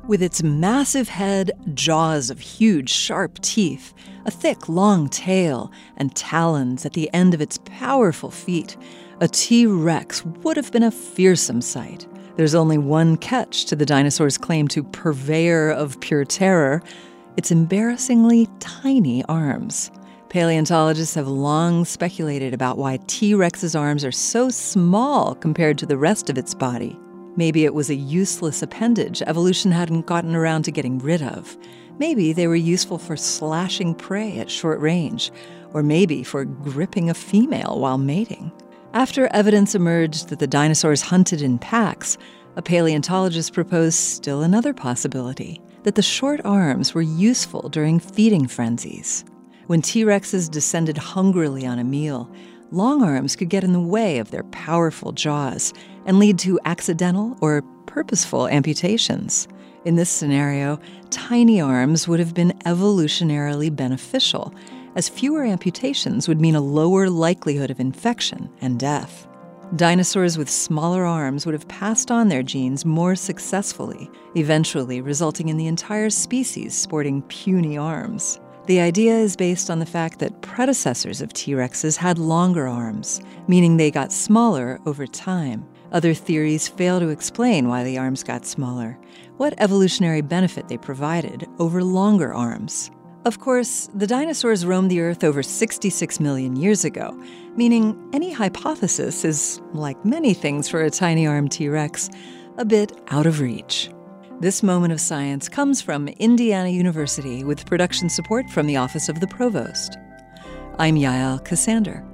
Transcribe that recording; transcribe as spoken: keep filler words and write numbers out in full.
With its massive head, jaws of huge, sharp teeth, a thick, long tail, and talons at the end of its powerful feet, a T-Rex would have been a fearsome sight. There's only one catch to the dinosaur's claim to purveyor of pure terror: its embarrassingly tiny arms. Paleontologists have long speculated about why T-Rex's arms are so small compared to the rest of its body. Maybe it was a useless appendage evolution hadn't gotten around to getting rid of. Maybe they were useful for slashing prey at short range, or maybe for gripping a female while mating. After evidence emerged that the dinosaurs hunted in packs, a paleontologist proposed still another possibility: that the short arms were useful during feeding frenzies. When T-Rexes descended hungrily on a meal, long arms could get in the way of their powerful jaws and lead to accidental or purposeful amputations. In this scenario, tiny arms would have been evolutionarily beneficial, as fewer amputations would mean a lower likelihood of infection and death. Dinosaurs with smaller arms would have passed on their genes more successfully, eventually resulting in the entire species sporting puny arms. The idea is based on the fact that predecessors of T-Rexes had longer arms, meaning they got smaller over time. Other theories fail to explain why the arms got smaller, what evolutionary benefit they provided over longer arms. Of course, the dinosaurs roamed the Earth over sixty-six million years ago, meaning any hypothesis is, like many things for a tiny-armed T-Rex, a bit out of reach. This moment of science comes from Indiana University with production support from the Office of the Provost. I'm Yael Ksander.